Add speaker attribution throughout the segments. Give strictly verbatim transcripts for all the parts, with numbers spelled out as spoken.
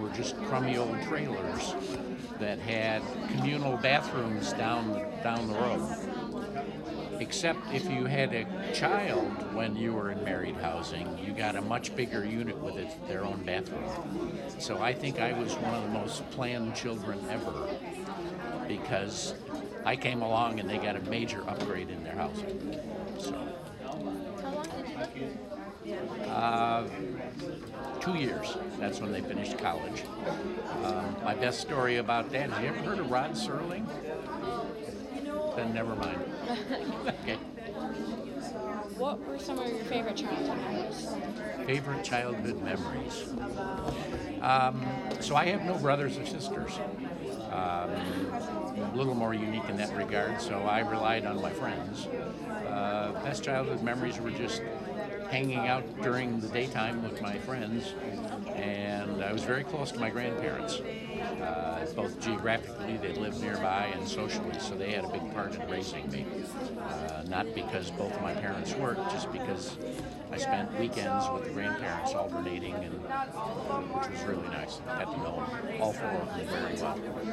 Speaker 1: were just crummy old trailers that had communal bathrooms down down the road. Except if you had a child when you were in married housing, you got a much bigger unit with it, their own bathroom. So I think I was one of the most planned children ever, because I came along and they got a major upgrade in their housing. So,
Speaker 2: How long did you live here?
Speaker 1: uh, two years. That's when they finished college. Um, my best story about that, have you ever heard of Rod Serling? Then never mind. Okay.
Speaker 2: What were some of your favorite childhood memories?
Speaker 1: Favorite childhood memories. Um, so I have no brothers or sisters. Um, a little more unique in that regard, so I relied on my friends. Uh, best childhood memories were just hanging out during the daytime with my friends, and I was very close to my grandparents. Uh, both geographically, they lived nearby, and socially, so they had a big part in raising me. Uh, not because both of my parents worked, just because I spent weekends with the grandparents alternating, and which was really nice. I got to know all four of them very well.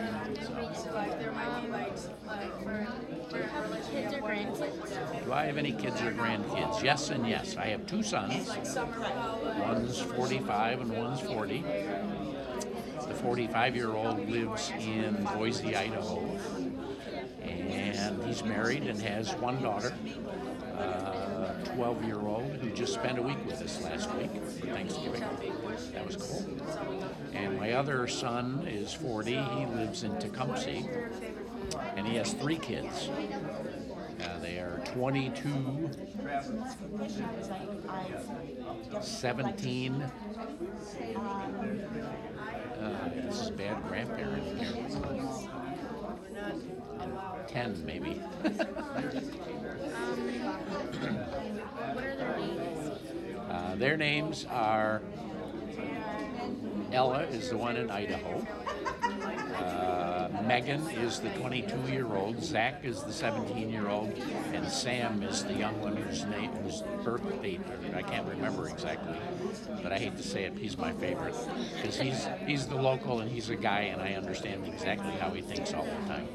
Speaker 2: Do you have kids or grandkids?
Speaker 1: Do I have any kids or grandkids? Yes and yes. I have two sons. One's forty-five and one's forty. The forty-five-year-old lives in Boise, Idaho, and he's married and has one daughter, a twelve-year-old, who just spent a week with us last week for Thanksgiving. That was cool. And my other son is forty. He lives in Tecumseh, and he has three kids. Uh, they are twenty-two, seventeen, uh, this is bad grandparent here, ten maybe.
Speaker 2: What are their names?
Speaker 1: Uh, their names are, Ella is the one in Idaho. Uh, Megan is the twenty-two-year-old, Zach is the seventeen-year-old, and Sam is the young one whose name, whose birth date I can't remember exactly, but I hate to say it, he's my favorite, because he's he's the local and he's a guy, and I understand exactly how he thinks all the time.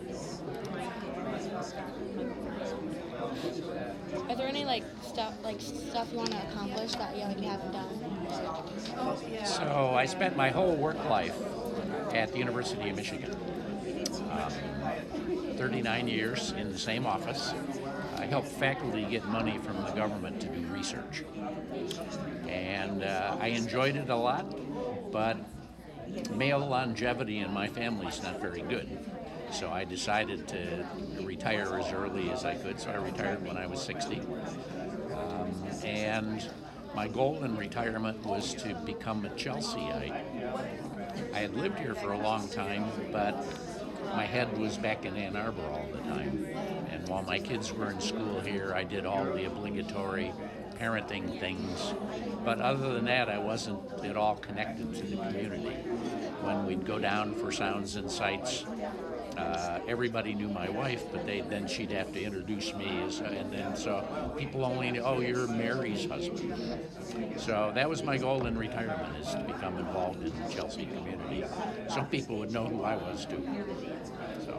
Speaker 2: Are there any like stuff like stuff you want to accomplish that you like you haven't done?
Speaker 1: So I spent my whole work life at the University of Michigan. Um, thirty-nine years in the same office. I helped faculty get money from the government to do research. And uh, I enjoyed it a lot, but male longevity in my family is not very good. So I decided to retire as early as I could, so I retired when I was sixty. Um, and my goal in retirement was to become a Chelseaite. I had lived here for a long time, but my head was back in Ann Arbor all the time. And while my kids were in school here, I did all the obligatory parenting things. But other than that, I wasn't at all connected to the community. When we'd go down for Sounds and Sights, uh, everybody knew my wife, but they then she'd have to introduce me, as, and then so people only knew, oh, you're Mary's husband. So that was my goal in retirement, is to become involved in the Chelsea community. Some people would know who I was too. So.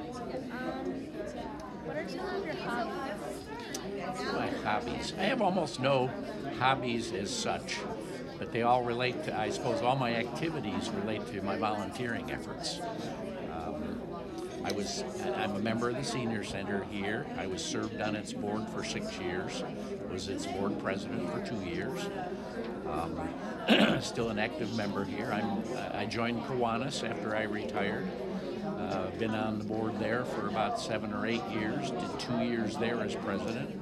Speaker 2: What are some of your hobbies?
Speaker 1: My hobbies. I have almost no hobbies as such, but they all relate to, I suppose, all my activities relate to my volunteering efforts. Um, I was, I'm a member of the Senior Center here. I was served on its board for six years, was its board president for two years. Um, still an active member here. I'm, I joined Kiwanis after I retired. Uh, been on the board there for about seven or eight years, did two years there as president.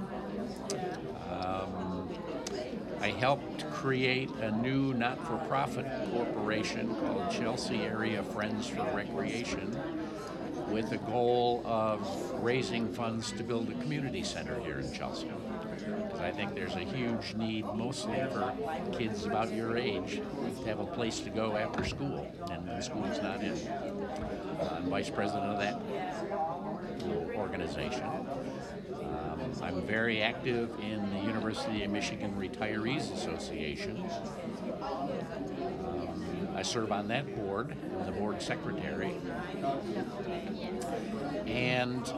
Speaker 1: Um, I helped create a new not-for-profit corporation called Chelsea Area Friends for Recreation, with the goal of raising funds to build a community center here in Chelsea. Because I think there's a huge need, mostly for kids about your age, to have a place to go after school, and when school's not in. Uh, I'm vice president of that organization. Um, I'm very active in the University of Michigan Retirees Association. Um, I serve on that board, I'm the board secretary. And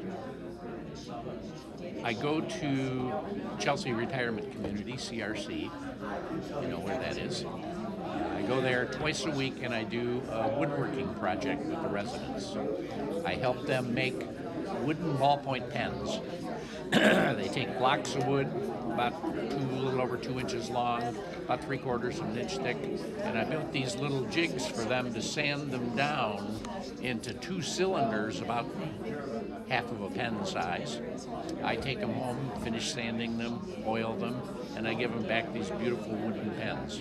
Speaker 1: I go to Chelsea Retirement Community, C R C. You know where that is. I go there twice a week and I do a woodworking project with the residents. I help them make wooden ballpoint pens. They take blocks of wood, about two, a little over two inches long, about three quarters of an inch thick, and I built these little jigs for them to sand them down into two cylinders about half of a pen size. I take them home, finish sanding them, oil them, and I give them back these beautiful wooden pens.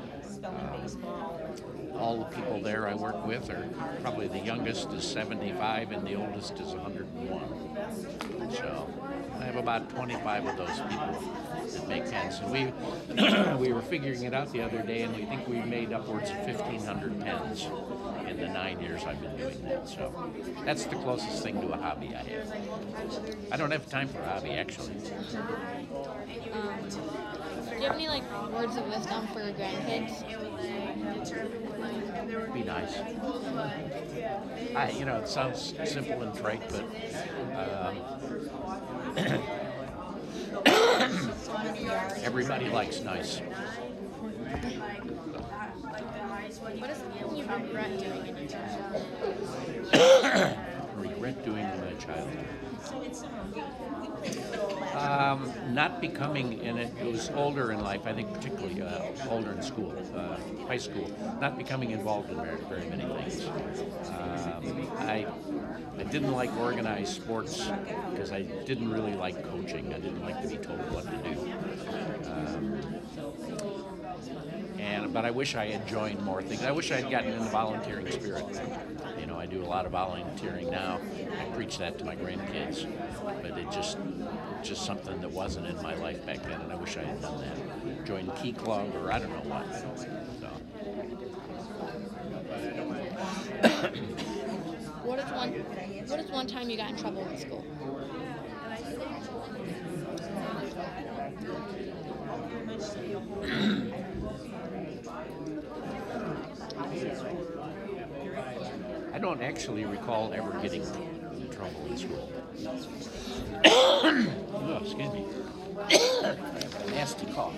Speaker 1: Um, all the people there I work with are probably the youngest is seventy-five and the oldest is one hundred one. So I have about twenty-five of those people that make pens. And we we were figuring it out the other day, and we think we've made upwards of fifteen hundred pens in the nine years I've been doing that. So that's the closest thing to a hobby I have. I don't have time for a hobby, actually.
Speaker 2: Um, do you have any like words of wisdom for your grandkids?
Speaker 1: Be nice. I, you know, it sounds simple and trite, but um, everybody likes nice.
Speaker 2: What is something you regret doing in your childhood?
Speaker 1: Regret doing in my childhood. Um, not becoming in it, it was older in life, I think particularly uh, older in school, uh, high school, not becoming involved in very, very many things. Um, I, I didn't like organized sports because I didn't really like coaching. I didn't like to be told what to do. Um, and but I wish I had joined more things. I wish I had gotten in the volunteering spirit. You know, I do a lot of volunteering now. I preach that to my grandkids, but it just just something that wasn't in my life back then, and I wish I had done that. Joined Key Club or I don't know what. So.
Speaker 2: What is one What is one time you got in trouble in school?
Speaker 1: I don't actually recall ever getting in trouble in school. Oh, excuse me. Nasty cough.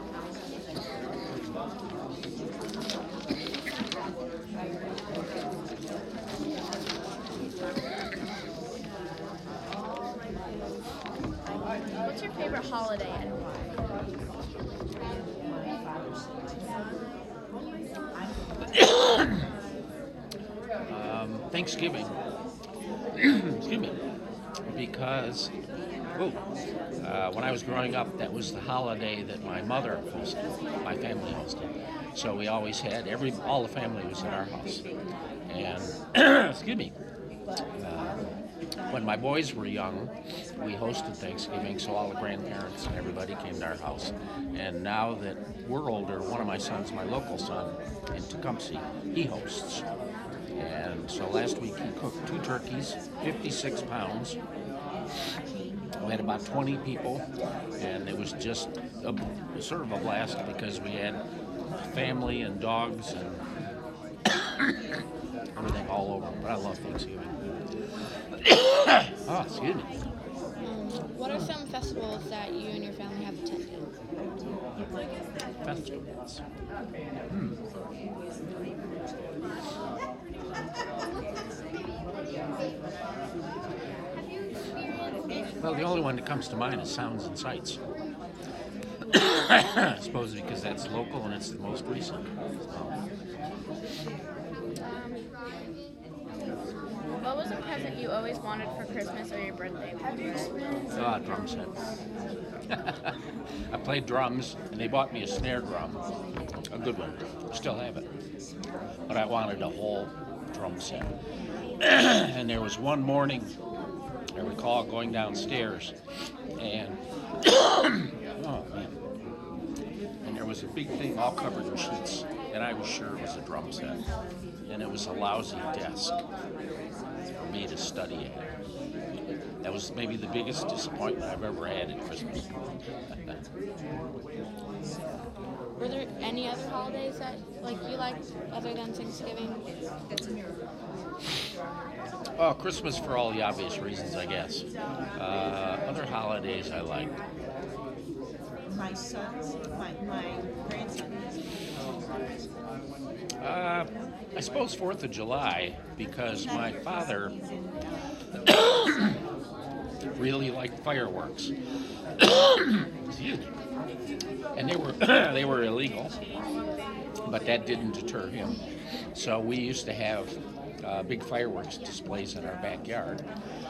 Speaker 3: What's your favorite holiday and why?
Speaker 1: um, Thanksgiving. Excuse me. Because, oh, uh, when I was growing up, that was the holiday that my mother hosted, my family hosted. So we always had every all the family was at our house, and excuse me. Uh, when my boys were young, we hosted Thanksgiving, so all the grandparents and everybody came to our house. And now that we're older, one of my sons, my local son in Tecumseh, he hosts. And so last week he cooked two turkeys, fifty-six pounds. We had about twenty people, and it was just a, sort of a blast because we had family and dogs and everything all over. But I love Thanksgiving. Oh, excuse me.
Speaker 2: Um, what are some festivals that you and your family have attended?
Speaker 1: Festivals. Hmm. Well, the only one that comes to mind is Sounds and Sights. I suppose because that's local and it's the most recent.
Speaker 3: What was a present you always wanted for Christmas or your birthday?
Speaker 1: Ah, oh, drum set. I played drums, and they bought me a snare drum, a good one. Still have it, but I wanted a whole drum set. And there was one morning, I recall going downstairs, and oh man, and there was a big thing all covered in sheets, and I was sure it was a drum set, and it was a lousy desk for me to study at. That was maybe the biggest disappointment I've ever had at Christmas.
Speaker 2: were there any other holidays that like you liked other than Thanksgiving?
Speaker 1: Oh, Christmas for all the obvious reasons, I guess. Uh, other holidays I liked.
Speaker 4: My sons, my, my grandsons.
Speaker 1: Uh, I suppose Fourth of July, because my father really liked fireworks. Excuse me. And they were they were illegal, but that didn't deter him. So we used to have uh, big fireworks displays in our backyard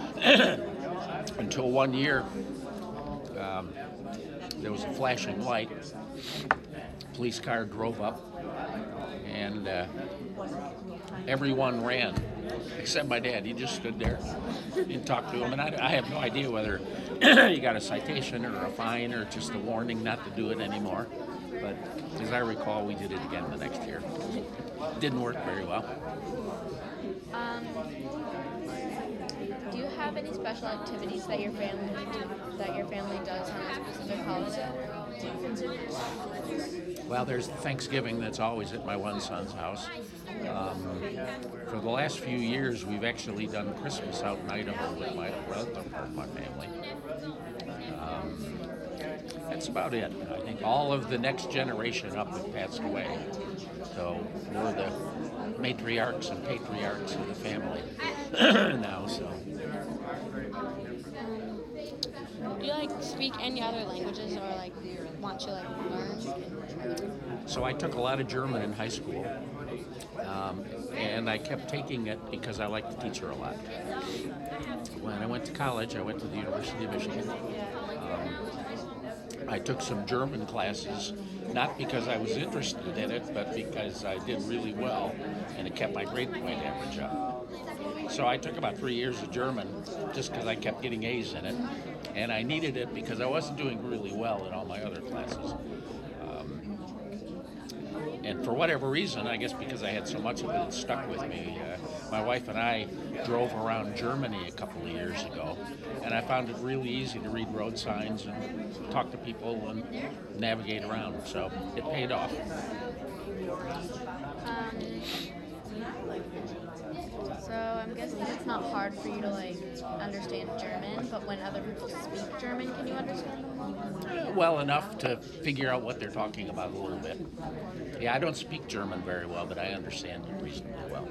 Speaker 1: until one year um, there was a flashing light. Police car drove up, and uh, everyone ran except my dad. He just stood there and talked to him, and I, I have no idea whether he got a citation or a fine or just a warning not to do it anymore. But as I recall, we did it again the next year. Didn't work very well.
Speaker 3: Um, do you have any special activities that your family do, that your family does on a specific holiday?
Speaker 1: Well, there's Thanksgiving that's always at my one son's house. Um, for the last few years, we've actually done Christmas out in Idaho with my other part of my family. Um, that's about it. I think all of the next generation up have passed away. So we're the matriarchs and patriarchs of the family now. So.
Speaker 2: Do you like speak any other languages or like want to like learn?
Speaker 1: So I took a lot of German in high school, um, and I kept taking it because I liked the teacher a lot. When I went to college, I went to the University of Michigan. Um, I took some German classes, not because I was interested in it, but because I did really well, and it kept my grade point average up. So I took about three years of German just because I kept getting A's in it, and I needed it because I wasn't doing really well in all my other classes. Um, and for whatever reason, I guess because I had so much of it, it stuck with me. Uh, my wife and I drove around Germany a couple of years ago, and I found it really easy to read road signs and talk to people and navigate around. So it paid off.
Speaker 3: Um, so I'm guessing it's not hard for you to like understand German, but when other people speak German, can you understand them well?
Speaker 1: Well enough to figure out what they're talking about a little bit. Yeah, I don't speak German very well, but I understand it reasonably well.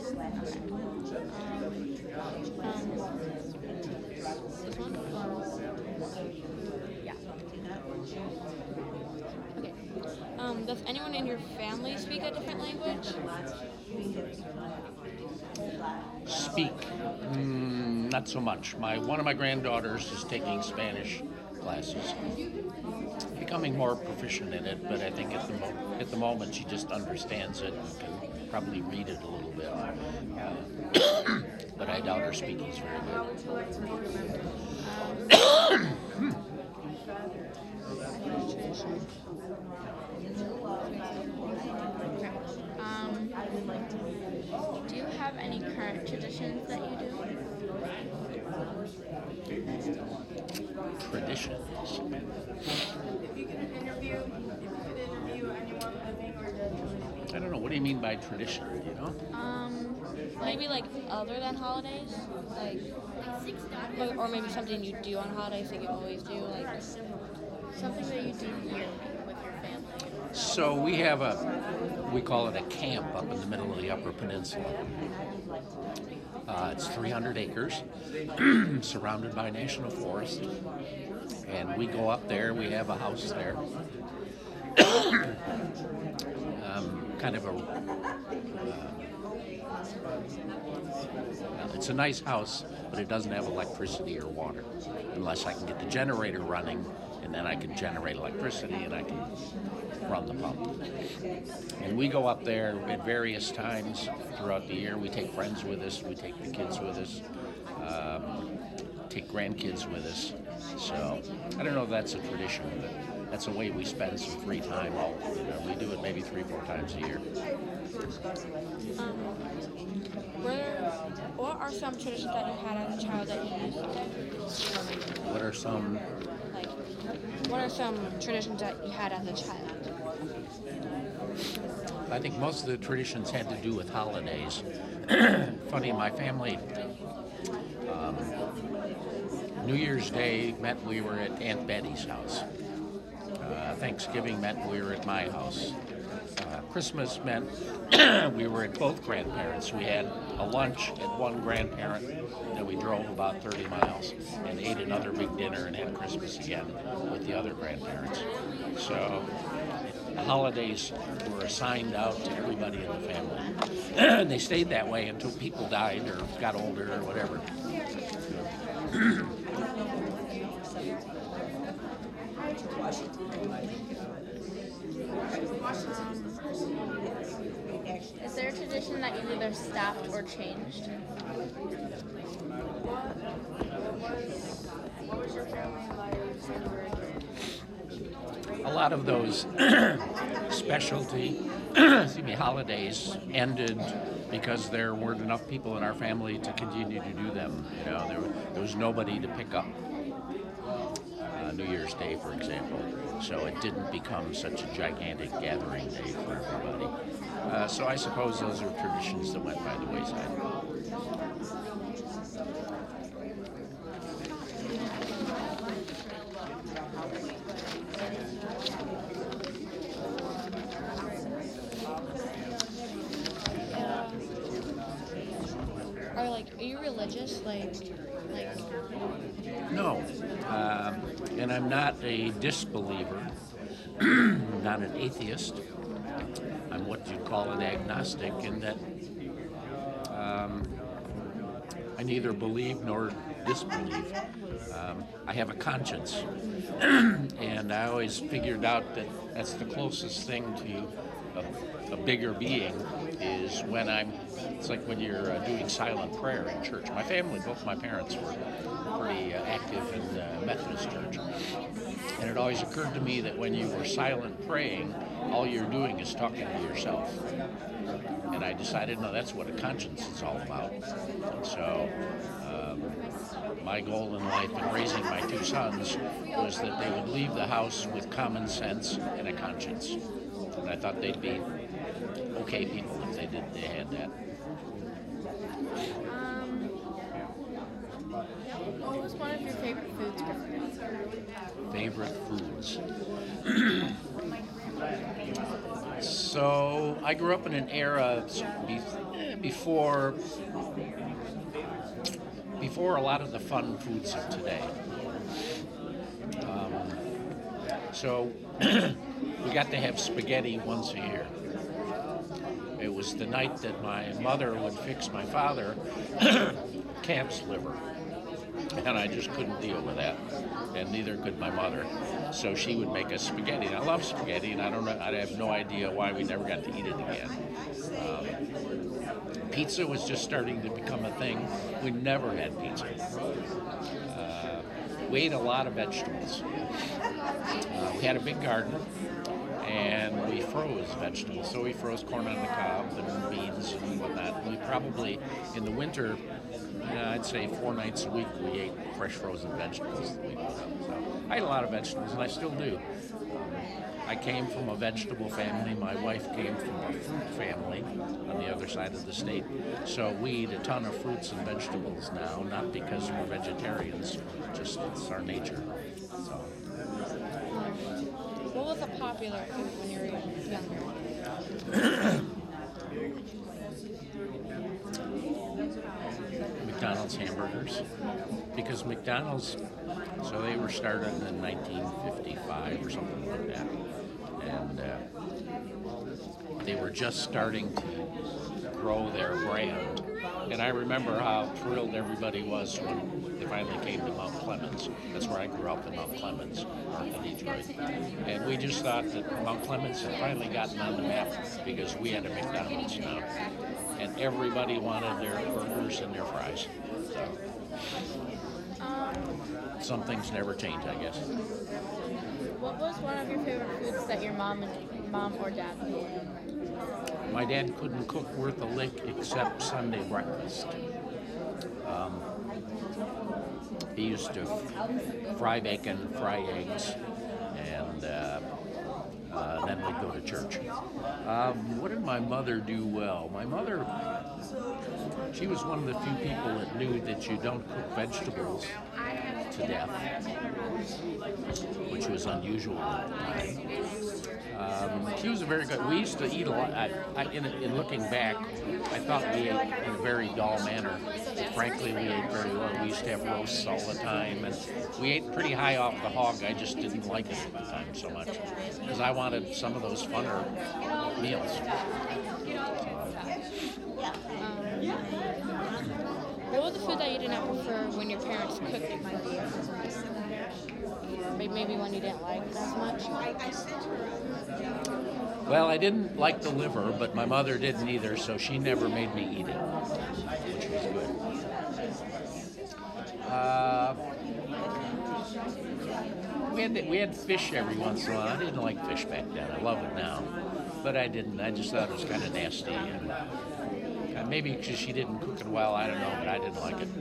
Speaker 2: Yeah. Okay. Um, does anyone in your family speak a different language?
Speaker 1: Speak, mm, not so much. My one of my granddaughters is taking Spanish classes, becoming more proficient in it. But I think at the mo- at the moment she just understands it and can probably read it a little bit. Uh, but I doubt her speaking is very good.
Speaker 3: Um, do you have any current traditions that you do?
Speaker 1: Traditions.
Speaker 5: If you could interview, if you could interview anyone living or dead.
Speaker 1: I don't know. What do you mean by tradition? You know?
Speaker 3: Um,
Speaker 2: Maybe like other than holidays, like, or, or maybe something you do on holidays that you always do, like.
Speaker 3: something that you do here with your family.
Speaker 1: So we have a, we call it a camp up in the middle of the Upper Peninsula. Uh, it's three hundred acres, surrounded by national forest, and we go up there. We have a house there, um, kind of a. Uh, well, it's a nice house, but it doesn't have electricity or water, unless I can get the generator running, and then I can generate electricity and I can run the pump. And we go up there at various times throughout the year. We take friends with us, we take the kids with us, um, take grandkids with us. So I don't know if that's a tradition, but that's a way we spend some free time. All you know, we do it maybe three, four times a year.
Speaker 2: Um, where, what are some traditions that you had as a child that you used to?
Speaker 1: What are some?
Speaker 2: Like, what are some traditions that you had as a child?
Speaker 1: I think most of the traditions had to do with holidays. Funny, my family, um, New Year's Day meant we were at Aunt Betty's house. Uh, Thanksgiving meant we were at my house. Uh, Christmas meant we were at both grandparents. We had a lunch at one grandparent, then we drove about thirty miles and ate another big dinner and had Christmas again with the other grandparents. So the holidays were assigned out to everybody in the family. They stayed that way until people died or got older or whatever.
Speaker 3: Is there a tradition that you either stopped or changed?
Speaker 5: What was your family like when you were a kid?
Speaker 1: A lot of those specialty excuse me, holidays ended because there weren't enough people in our family to continue to do them. You know, there, there was nobody to pick up uh, New Year's Day, for example. So it didn't become such a gigantic gathering day for everybody. Uh, so I suppose those are traditions that went by the wayside.
Speaker 3: Are like, are you religious? Like, like.
Speaker 1: No, um, and I'm not a disbeliever, not an atheist. I'm what you'd call an agnostic in that um, I neither believe nor disbelieve. Um, I have a conscience, and I always figured out that that's the closest thing to a, a bigger being is when I'm, it's like when you're uh, doing silent prayer in church. My family, both my parents were pretty uh, active in the Methodist church. And it always occurred to me that when you were silent praying, all you're doing is talking to yourself. And I decided, no, that's what a conscience is all about. And so um, my goal in life in raising my two sons was that they would leave the house with common sense and a conscience. And I thought they'd be okay people if they did, they had that.
Speaker 3: Um, what was one of your favorite foods growing up?
Speaker 1: Favorite foods. So I grew up in an era be- before before a lot of the fun foods of today. Um, so we got to have spaghetti once a year. It was the night that my mother would fix my father calf's liver. And I just couldn't deal with that, and neither could my mother. So she would make us spaghetti, and I love spaghetti, and I don't know, I have no idea why we never got to eat it again. Um, pizza was just starting to become a thing. We never had pizza. Uh, we ate a lot of vegetables. Uh, we had a big garden, and we froze vegetables. So we froze corn on the cob and beans and whatnot. We probably, in the winter, yeah, I'd say four nights a week we ate fresh frozen vegetables that we put up. So I ate a lot of vegetables, and I still do. I came from a vegetable family. My wife came from a fruit family on the other side of the state. So we eat a ton of fruits and vegetables now, not because we're vegetarians, just it's our nature. So.
Speaker 2: What was a popular food when you were younger?
Speaker 1: McDonald's hamburgers, because McDonald's, so they were started in nineteen fifty-five or something like that, and uh, they were just starting to grow their brand. And I remember how thrilled everybody was when they finally came to Mount Clemens. That's where I grew up, in Mount Clemens, north of Detroit. And we just thought that Mount Clemens had finally gotten on the map because we had a McDonald's now. And everybody wanted their burgers and their fries. So, some things never change, I guess.
Speaker 3: What was one of your favorite foods that your mom and mom or dad made?
Speaker 1: My dad couldn't cook worth a lick except Sunday breakfast. Um, he used to f- fry bacon, fry eggs, and uh, Uh, then we'd go to church. Um, what did my mother do well? My mother, she was one of the few people that knew that you don't cook vegetables to death, which was unusual at the time. Um, she was a very good. We used to eat a lot. I, I, in, in looking back, I thought we ate in a very dull manner. Frankly, we ate very well. We used to have roasts all the time, and we ate pretty high off the hog. I just didn't like it at the time so much because I wanted some of those funner meals.
Speaker 2: What was the food that you did not prefer when your parents cooked it for you? May- Maybe one you didn't like as much?
Speaker 1: Well, I didn't like the liver, but my mother didn't either, so she never made me eat it, which was good. Uh, we had we had fish every once in a while. I didn't like fish back then. I love it now, but I didn't. I just thought it was kind of nasty, and uh, maybe because she didn't cook it well. I don't know, but I didn't like it.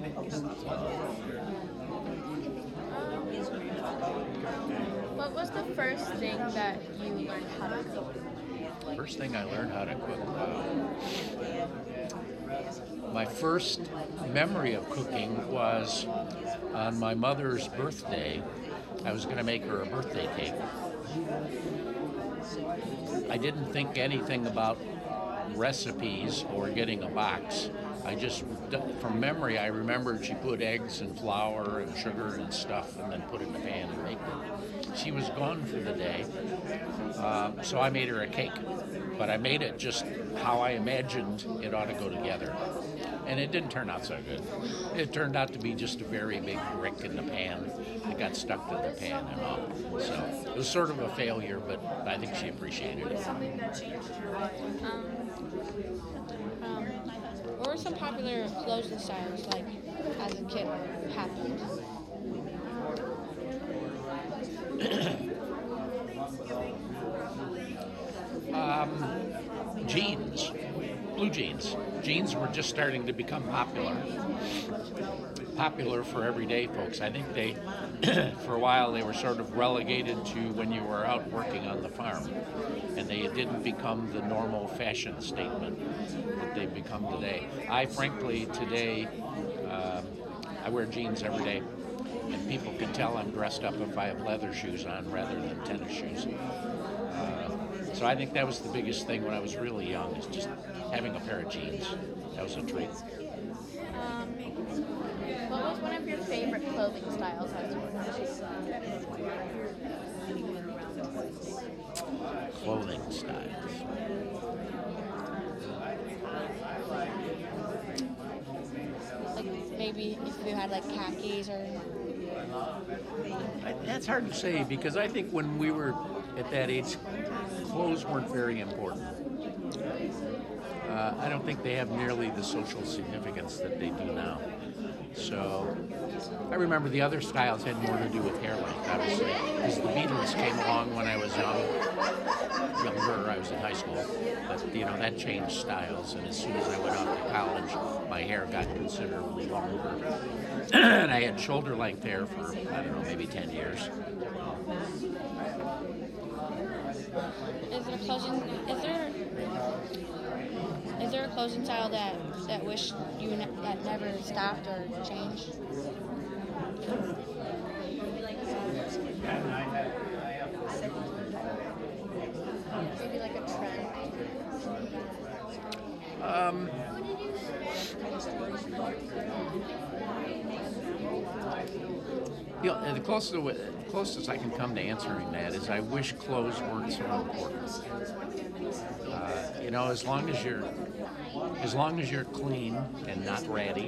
Speaker 3: What was the first thing that you learned how to cook?
Speaker 1: First thing I learned how to cook. Uh, my first memory of cooking was on my mother's birthday. I was going to make her a birthday cake. I didn't think anything about recipes or getting a box. I just, from memory, I remembered she put eggs and flour and sugar and stuff and then put it in the pan and baked it. She was gone for the day, uh, so I made her a cake. But I made it just how I imagined it ought to go together. And it didn't turn out so good. It turned out to be just a very big brick in the pan. It got stuck to the pan and all. So it was sort of a failure, but I think she appreciated it.
Speaker 5: Something that changed your life.
Speaker 2: Um, um, what were some popular clothing styles, like, as a kid, happened?
Speaker 1: Um, jeans, blue jeans. Jeans were just starting to become popular. Popular for everyday folks. I think they, for a while, they were sort of relegated to when you were out working on the farm, and they didn't become the normal fashion statement that they've become today. I, frankly, today, um, I wear jeans every day, and people can tell I'm dressed up if I have leather shoes on rather than tennis shoes. Uh, so I think that was the biggest thing when I was really young, is just having a pair of jeans. That was a treat.
Speaker 3: Um, what was one of your favorite clothing styles as you were
Speaker 1: Clothing styles.
Speaker 2: Like, maybe if you had, like, khakis or...
Speaker 1: I, that's hard to say because I think when we were at that age, clothes weren't very important. Uh, I don't think they have nearly the social significance that they do now. So I remember the other styles had more to do with hair length, obviously, because the Beatles came along when I was young, younger. I was in high school, but you know that changed styles. And as soon as I went off to college, my hair got considerably longer, and I had shoulder length hair for I don't know, maybe ten years.
Speaker 2: Is there clothing, is there, is there a clothing style that, that wish you ne- that never stopped or changed?
Speaker 3: maybe like a trend?
Speaker 1: Um, you know, the closest, the closest I can come to answering that is I wish clothes weren't so important. Uh, you know, as long as you're, as long as you're clean and not ratty,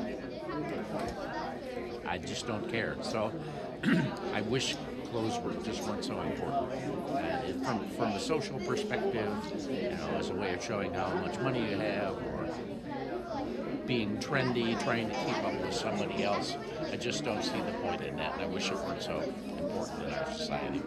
Speaker 1: I just don't care. So I wish clothes were just weren't so important. Uh, it- from from a social perspective, you know, as a way of showing how much money you have, or being trendy, trying to keep up with somebody else, I just don't see the point in that. And I wish it weren't so important in our society.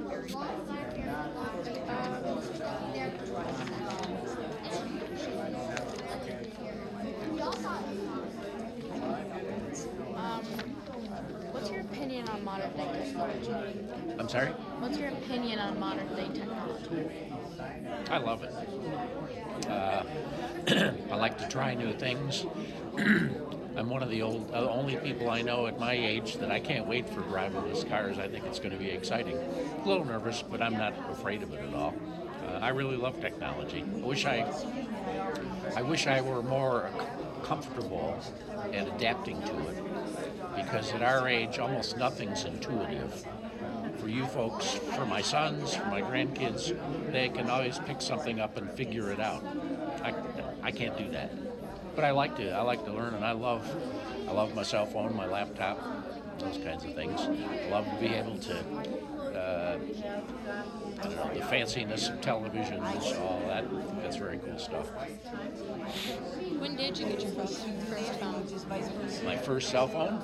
Speaker 3: Um, what's your opinion on modern day technology?
Speaker 1: I'm sorry?
Speaker 3: What's your opinion on modern day technology?
Speaker 1: I love it. Uh, I like to try new things. I'm one of the old, uh, only people I know at my age that I can't wait for driverless cars. I think it's going to be exciting. A little nervous, but I'm not afraid of it at all. Uh, I really love technology. I wish I, I wish I were more comfortable at adapting to it, because at our age, almost nothing's intuitive. For you folks, for my sons, for my grandkids, they can always pick something up and figure it out. I, I can't do that. But I like to I like to learn, and I love I love my cell phone, my laptop, those kinds of things. I love to be able to uh, I don't know, the fanciness of televisions, all that. That's very cool stuff.
Speaker 2: When did you get your first, first phone?
Speaker 1: My first cell phone?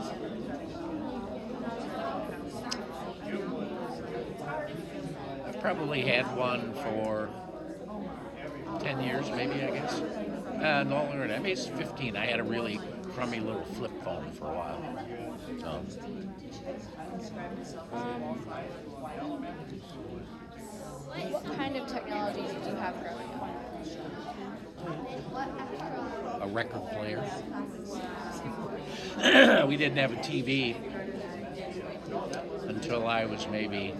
Speaker 1: I probably had one for ten years, maybe, I guess. Uh, no longer than that. Maybe it's fifteen. I had a really crummy little flip phone for a while. So,
Speaker 3: What kind of technology did you have growing up?
Speaker 1: a record player. We didn't have a T V until I was maybe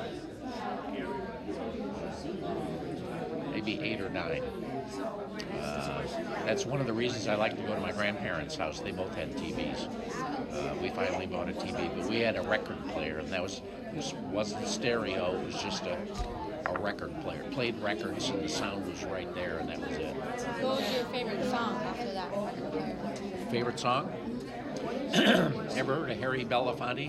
Speaker 1: maybe eight or nine. Uh, that's one of the reasons I like to go to my grandparents' house. They both had T Vs. Uh, we finally bought a T V, but we had a record player, and that was, was wasn't stereo. It was just a, a record player. Played records, and the sound was right there, and that was it.
Speaker 2: What was your favorite song after that record player?
Speaker 1: Favorite song? Ever heard of Harry Belafonte?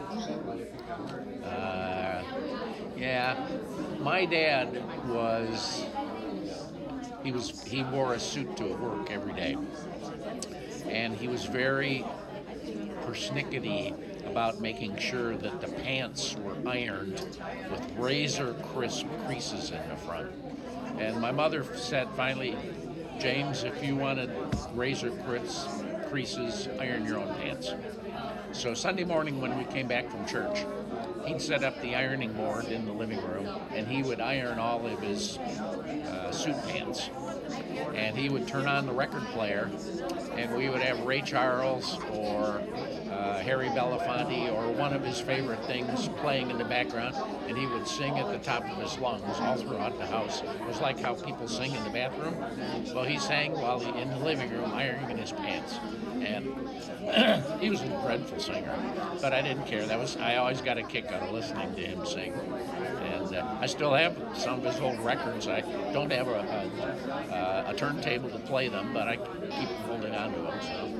Speaker 1: Uh, yeah, my dad was. He was he wore a suit to work every day, and he was very persnickety about making sure that the pants were ironed with razor crisp creases in the front. And my mother said finally, James, if you wanted razor crisp creases, iron your own pants. So Sunday morning when we came back from church, he'd set up the ironing board in the living room, and he would iron all of his uh, suit pants. And he would turn on the record player, and we would have Ray Charles or uh, Harry Belafonte or one of his favorite things playing in the background, and he would sing at the top of his lungs all throughout the house. It was like how people sing in the bathroom. Well, he sang while he, in the living room ironing his pants. And he was a dreadful singer, but I didn't care. That was I always got a kick out of listening to him sing. And uh, I still have some of his old records. I don't have a, a, a turntable to play them, but I keep holding on to them. So.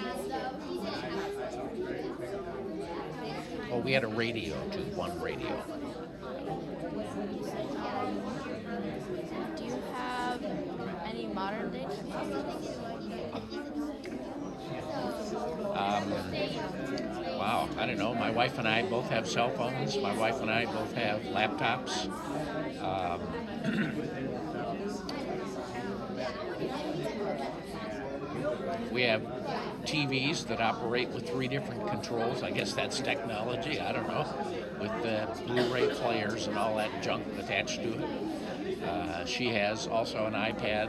Speaker 1: Oh, we had a radio too, one radio.
Speaker 3: Do you have any modern day technology?
Speaker 1: Um, wow, I don't know. My wife and I both have cell phones. My wife and I both have laptops. Um, we have T Vs that operate with three different controls. I guess that's technology. I don't know. With the Blu-ray players and all that junk attached to it. Uh, she has also an iPad.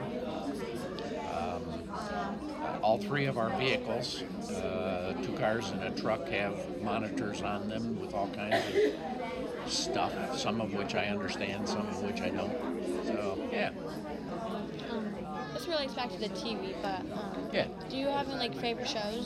Speaker 1: All three of our vehicles, uh, two cars and a truck, have monitors on them with all kinds of stuff, some of which I understand, some of which I don't. So, yeah.
Speaker 2: Um, this relates back to the T V, but um,
Speaker 1: Yeah.
Speaker 2: do you have any like favorite shows?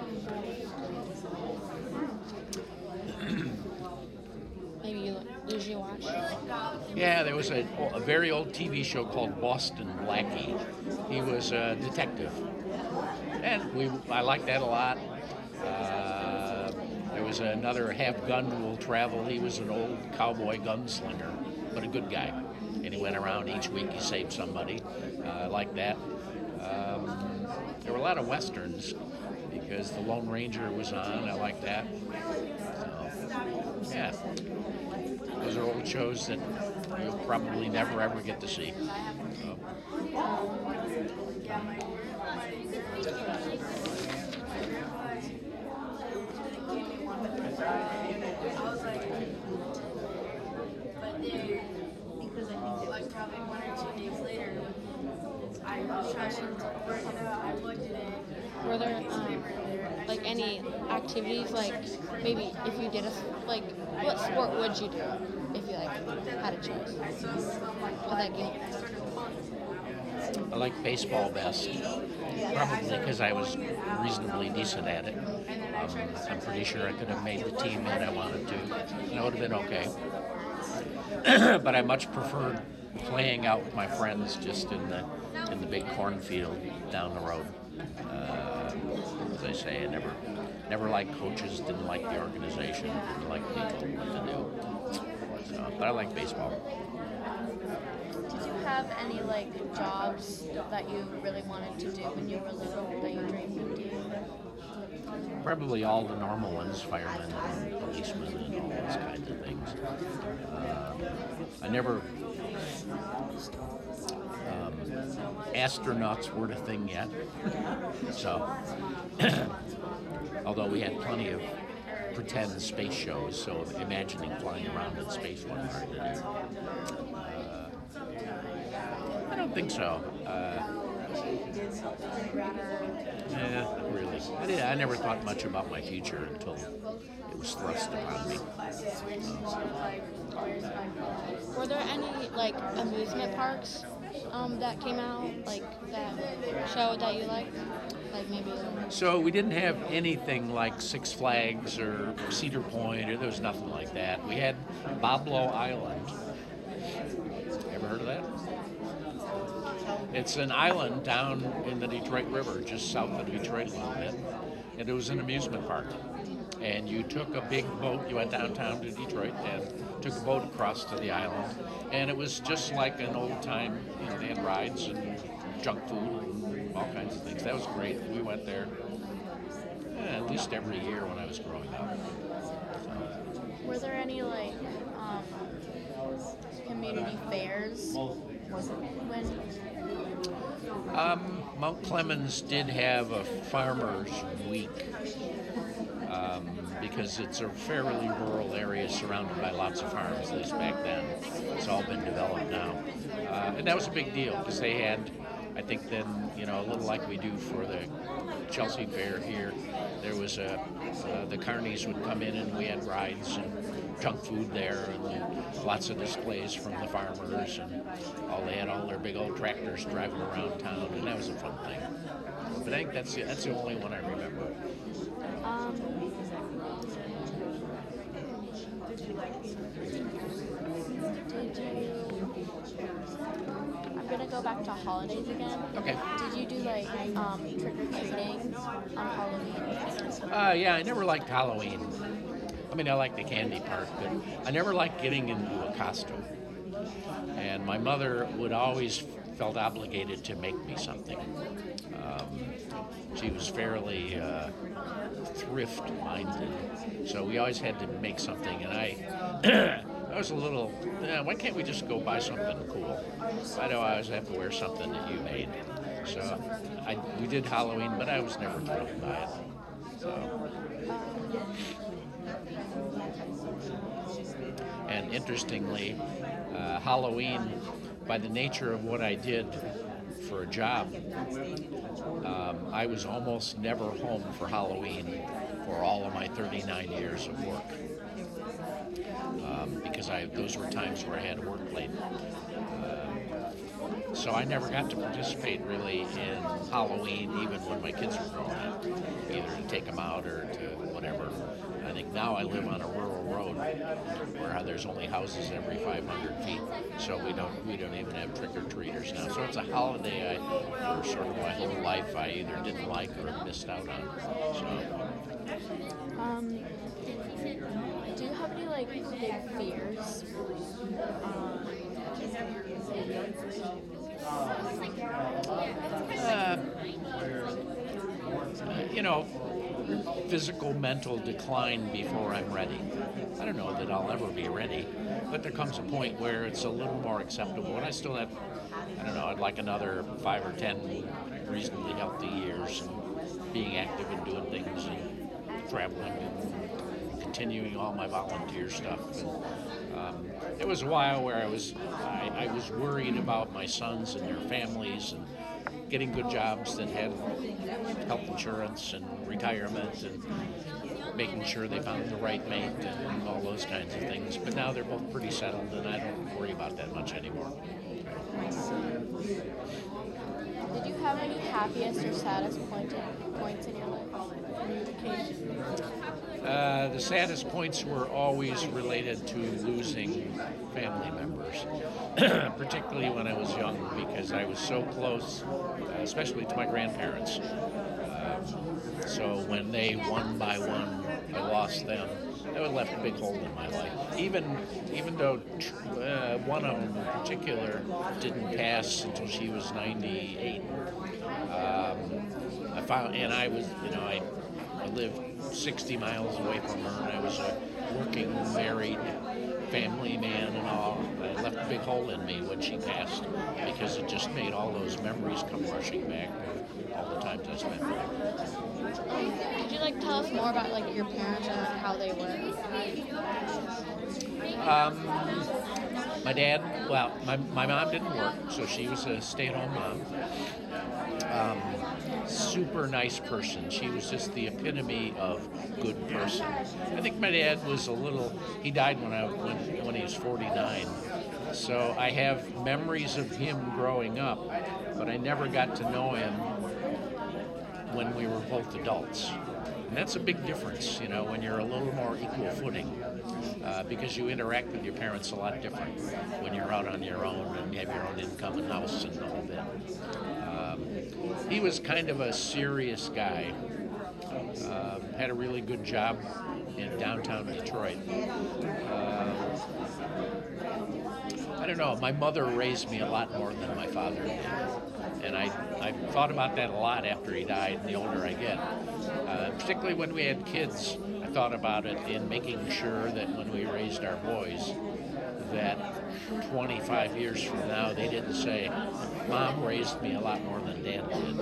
Speaker 2: Maybe you usually watch.
Speaker 1: Yeah, there was a, a very old T V show called Boston Blackie. He was a detective. And we, I liked that a lot. Uh, there was another Have Gun Will Travel. He was an old cowboy gunslinger, but a good guy. And he went around each week, he saved somebody. Uh, I like that. Um, there were a lot of westerns because the Lone Ranger was on. I like that. So, yeah. Those are old shows that you'll probably never ever get to see. So.
Speaker 2: questions.
Speaker 5: working out, I budgeted.
Speaker 2: Were there um, like any activities, like maybe if you did a like, what sport would you do if you like had a choice for that game?
Speaker 1: I like baseball best, probably because I was reasonably decent at it. Um, I'm pretty sure I could have made the team that I wanted to, and it would have been okay. But I much preferred playing out with my friends just in the in the big cornfield down the road. Uh, as I say, I never never liked coaches, didn't like the organization, didn't like people, what to do. So, but I like baseball.
Speaker 3: Did you have any like jobs that you really wanted to do when you were little that you dreamed of doing?
Speaker 1: Probably all the normal ones, firemen and policemen and all those kinds of things. Uh, I never, um, astronauts weren't a thing yet. So, although we had plenty of pretend space shows, so imagining flying around in space wasn't hard to do. Uh, I don't think so. Uh, Yeah, not really. I, did, I never thought much about my future until it was thrust upon me.
Speaker 2: Were there any like amusement parks um, that came out, like that show that you liked? Like maybe.
Speaker 1: So we didn't have anything like Six Flags or Cedar Point, or there was nothing like that. We had Boblo Island. Ever heard of that? It's an island down in the Detroit River, just south of Detroit a little bit. And it was an amusement park. And you took a big boat, you went downtown to Detroit and took a boat across to the island. And it was just like an old time, you know, they had rides and junk food and all kinds of things. That was great. We went there eh, at least every year when I was growing up.
Speaker 3: Were there any like um, community fairs when?
Speaker 1: Um, Mount Clemens did have a farmer's week um, because it's a fairly rural area surrounded by lots of farms, at least back then. It's all been developed now. Uh, and that was a big deal because they had, I think then, you know, a little like we do for the Chelsea Fair here, there was a, uh, the carnies would come in and we had rides and junk food there and lots of displays from the farmers and all they had all their big old tractors driving around town, and that was a fun thing. But I think that's the, that's the only one I remember.
Speaker 3: Um, did you? I'm gonna go back to holidays again.
Speaker 1: Okay.
Speaker 3: Did you do like um, trick or treating on Halloween?
Speaker 1: Uh, yeah, I never liked Halloween. I mean, I like the candy part, but I never liked getting into a costume. And my mother would always felt obligated to make me something. Um, she was fairly uh, thrift-minded, so we always had to make something. And I, I was a little, eh, why can't we just go buy something cool? Why do I always have to wear something that you made? So I, we did Halloween, but I was never thrilled by it. So. And interestingly, uh, Halloween, by the nature of what I did for a job, um, I was almost never home for Halloween for all of my thirty-nine years of work. Um, because I, those were times where I had to work late. Uh, so I never got to participate really in Halloween, even when my kids were growing up, either to take them out or to whatever. I think now I live on a rural road where there's only houses every five hundred feet, so we don't we don't even have trick-or-treaters now. So it's a holiday I, for sort of my whole life, I either didn't like or missed out on. So.
Speaker 3: Um, do you have any like big fears?
Speaker 1: Uh, you know, physical, mental decline before I'm ready. I don't know that I'll ever be ready, but there comes a point where it's a little more acceptable. And I still have, I don't know, I'd like another five or ten reasonably healthy years and being active and doing things and traveling and continuing all my volunteer stuff. And, um, it was a while where I was I, I was worried about my sons and their families and getting good jobs that had health insurance and retirement and making sure they found the right mate and all those kinds of things. But now they're both pretty settled, and I don't worry about that much anymore.
Speaker 3: Did you have any happiest or saddest point in, points in your life?
Speaker 1: Uh, the saddest points were always related to losing family members, particularly when I was young, because I was so close, uh, especially to my grandparents. Um, so when they one by one, I lost them, that left a big hole in my life. Even even though uh, one of them in particular didn't pass until she was ninety-eight. Um, I found, and I was, you know, I, I lived sixty miles away from her, and I was a working, married, family man and all. It left a big hole in me when she passed, because it just made all those memories come rushing back of all the times I spent with her.
Speaker 2: Could you like tell us more about like your parents and like, how they were?
Speaker 1: Um, my dad, well, my, my mom didn't work, so she was a stay-at-home mom. Um, super nice person. She was just the epitome of good person. I think my dad was a little, he died when I when, when he was forty-nine. So I have memories of him growing up, but I never got to know him when we were both adults. And that's a big difference, you know, when you're a little more equal footing, uh, because you interact with your parents a lot different when you're out on your own and you have your own income and house and the whole bit. Um, he was kind of a serious guy, uh, had a really good job in downtown Detroit. Uh, I don't know, my mother raised me a lot more than my father did. And I, I thought about that a lot after he died, and the older I get. Uh, particularly when we had kids, I thought about it in making sure that when we raised our boys, that twenty-five years from now they didn't say, Mom raised me a lot more than Dad did.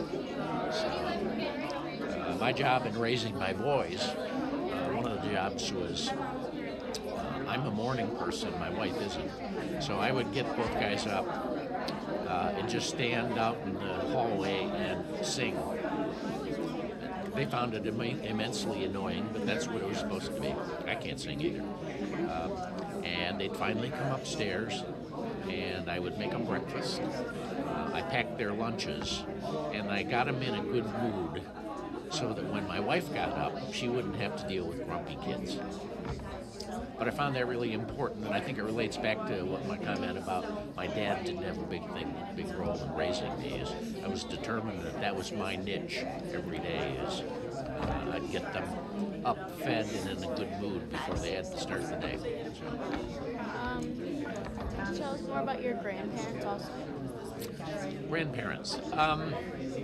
Speaker 1: So uh, my job in raising my boys, uh, one of the jobs was, uh, I'm a morning person, my wife isn't. So I would get both guys up uh, and just stand out in the hallway and sing. They found it Im- immensely annoying, but that's what it was supposed to be. I can't sing either. Um, and they'd finally come upstairs, and I would make them breakfast. Uh, I packed their lunches, and I got them in a good mood so that when my wife got up, she wouldn't have to deal with grumpy kids. But I found that really important, and I think it relates back to what my comment about my dad didn't have a big thing, big role in raising me. Is I was determined that that was my niche every day. Is uh, I'd get them up, fed, and in a good mood before they had to start the day. So,
Speaker 3: Um, could you tell us more about your grandparents also?
Speaker 1: grandparents. Um,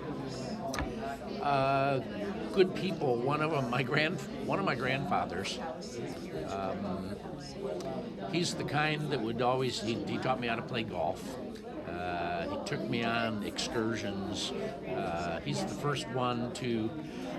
Speaker 1: uh, good people. One of them, my grand, one of my grandfathers. Um, he's the kind that would always. He, he taught me how to play golf. Uh, he took me on excursions. Uh, he's the first one to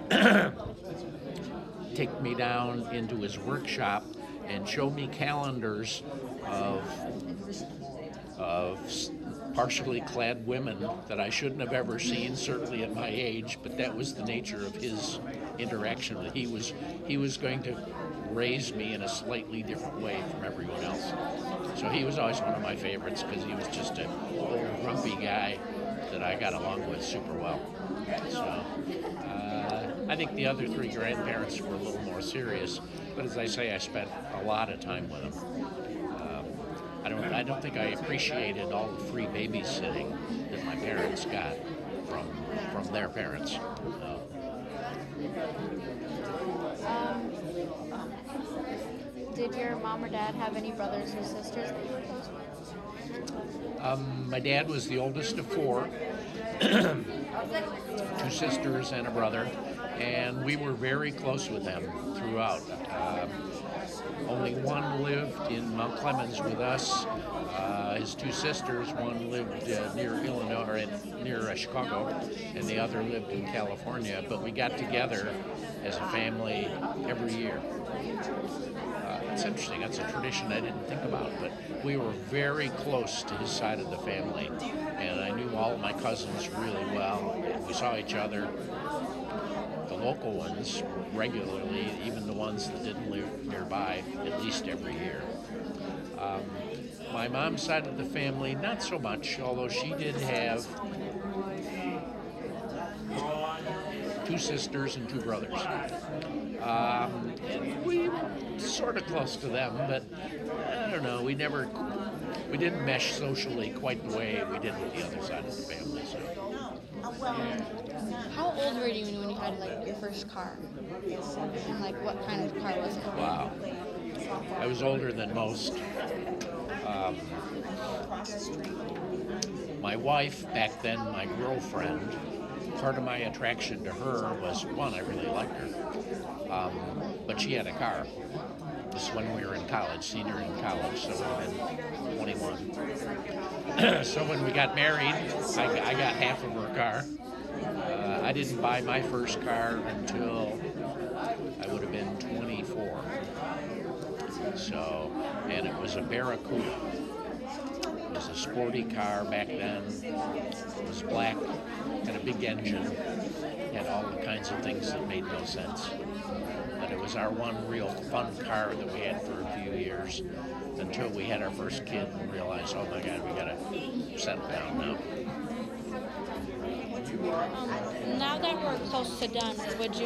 Speaker 1: take me down into his workshop and show me calendars of of partially clad women that I shouldn't have ever seen, certainly at my age, but that was the nature of his interaction. That he was he was going to raise me in a slightly different way from everyone else. So he was always one of my favorites because he was just a old grumpy guy that I got along with super well. So uh, I think the other three grandparents were a little more serious, but as I say, I spent a lot of time with them. Um, I don't I don't think I appreciated all the free babysitting that my parents got from from their parents. Uh,
Speaker 3: Um, did your mom or dad have any brothers or sisters that you were close with?
Speaker 1: Um, my dad was the oldest of four, two sisters and a brother, and we were very close with them throughout. Um, only one lived in Mount Clemens with us. Uh, his two sisters, one lived uh, near Illinois, or in, near uh, Chicago, and the other lived in California. But we got together as a family every year. Uh, it's interesting. That's a tradition I didn't think about, but we were very close to his side of the family, and I knew all of my cousins really well. We saw each other, the local ones, regularly, even the ones that didn't live nearby, at least every year. Um, my mom's side of the family, not so much, although she did have two sisters and two brothers. Um, and we were sort of close to them, but I don't know, we never, we didn't mesh socially quite the way we did with the other side of the family. So.
Speaker 4: Uh, well,
Speaker 2: How old were you when you had like your first car? And like what kind of car was it?
Speaker 1: Wow. I was older than most. Um,
Speaker 4: across the street.
Speaker 1: my wife, back then my girlfriend, part of my attraction to her was, one, I really liked her, um, but she had a car. This is when we were in college, senior in college, so we've been twenty-one. So when we got married, I, I got half of her car. Uh, I didn't buy my first car until I would have been twenty-four. So, and it was a Barracuda. It was a sporty car back then. It was black, had a big engine, had all the kinds of things that made no sense. But it was our one real fun car that we had for a few years until we had our first kid and realized, oh my God, we gotta settle down now.
Speaker 2: Um, now that we're close to done, would you